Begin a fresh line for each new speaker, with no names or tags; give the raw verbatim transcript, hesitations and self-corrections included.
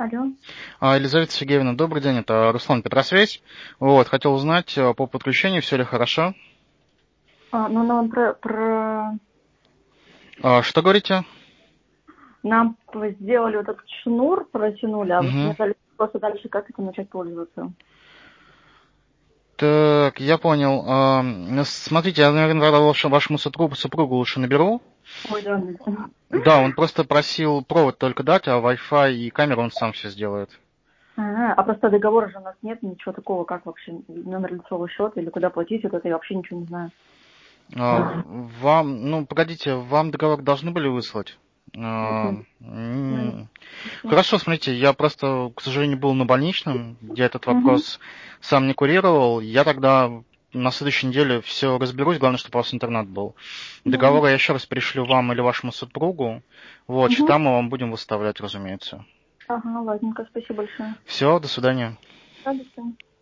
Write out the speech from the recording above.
Алло.
А, Елизавета Сергеевна, добрый день, это Руслан Петросвязь. Вот, хотел узнать э, по подключению, все ли хорошо.
А, ну, нам про, про...
А, что говорите?
Нам сделали вот этот шнур, протянули, а вы мне
Угу.
дали просто дальше, как этим начать пользоваться.
Так, я понял. А, м, смотрите, я, наверное, тогда ваш- вашему супругу, супругу лучше наберу.
Ой, да, да.
Да, он просто просил провод только дать, а Wi-Fi и камеру он сам все сделает.
А, а просто договора же у нас нет, ничего такого, как вообще номер лицевого счета или куда платить, вот это я вообще ничего не знаю.
А, вам, ну, погодите, вам договор должны были выслать? А,
Мгм. Ну,
м,
ничего.
Хорошо, смотрите, я просто, к сожалению, был на больничном, где этот
Мгм.
вопрос сам не курировал. Я тогда на следующей неделе все разберусь, главное, чтобы у вас интернет был.
Да.
Договор я еще раз пришлю вам или вашему супругу. Вот,
Мгм.
счета мы вам будем выставлять, разумеется.
Ага, ладненько, спасибо большое.
Все, до свидания.
Да, до свидания.